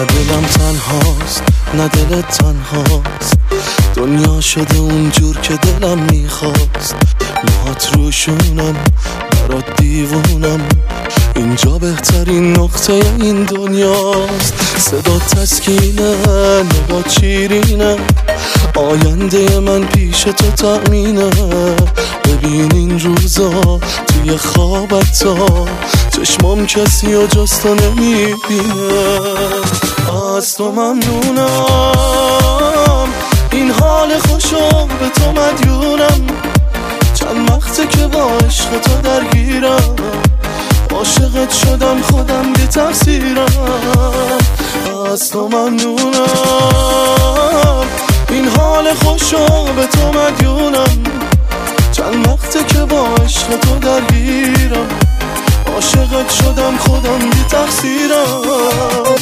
دلم تنهاست نه دلت تنهاست، دنیا شده اونجور که دلم میخواست. موهات روشونم برات دیوونم، اینجا بهترین نقطه این دنیاست. صدا تسکینه نگاه چیرینه، آینده من پیش تو تأمینه. ببین این روزا توی خوابت تا چشمام کسی و جز تو نمیبینه. از تو ممنونم، این حال خوشو به تو مدیونم. چند وقته که با عشق تو درگیرم، عاشقت شدم خودم بی تقصیرم. از تو ممنونم، این حال خوشو به تو مدیونم. چند وقته که با عشق تو درگیرم، عاشقت شدم خودم بی تقصیرم.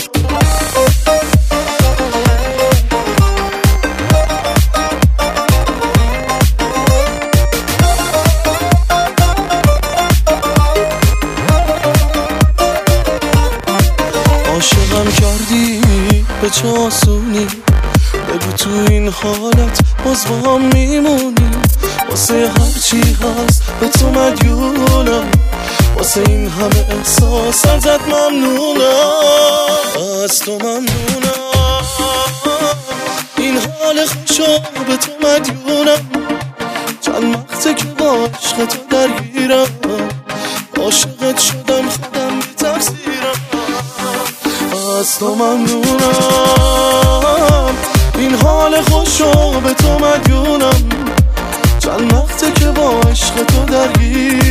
عاشقم کردی به چه آسونی، بگو تو این حالت باز با هم میمونی. واسه هرچی هست به تو مدیونم، واسه این همه احساس ازت ممنونم. از تو ممنونم، این حال خوشو به تو مدیونم. چند وقته که با عشق تو درگیرم، عاشقت شدم خودم بی تقصیرم. از تو ممنونم، این حال خوشو به تو مدیونم. چند وقته که با عشق تو درگیرم،